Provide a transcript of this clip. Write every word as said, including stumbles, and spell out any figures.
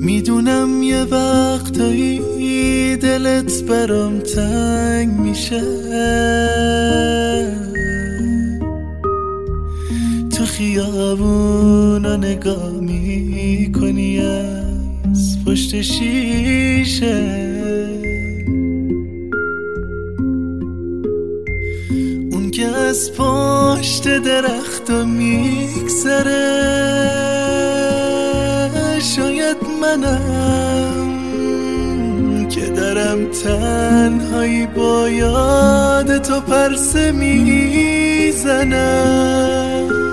میدونم یه وقتایی دلت برام تنگ میشه، تو خیابونا نگاه میکنی از پشت شیشه، اون که از پشت درختو میگذره، شاید منم که درم تنهایی با یاد تو پرسه میزنم.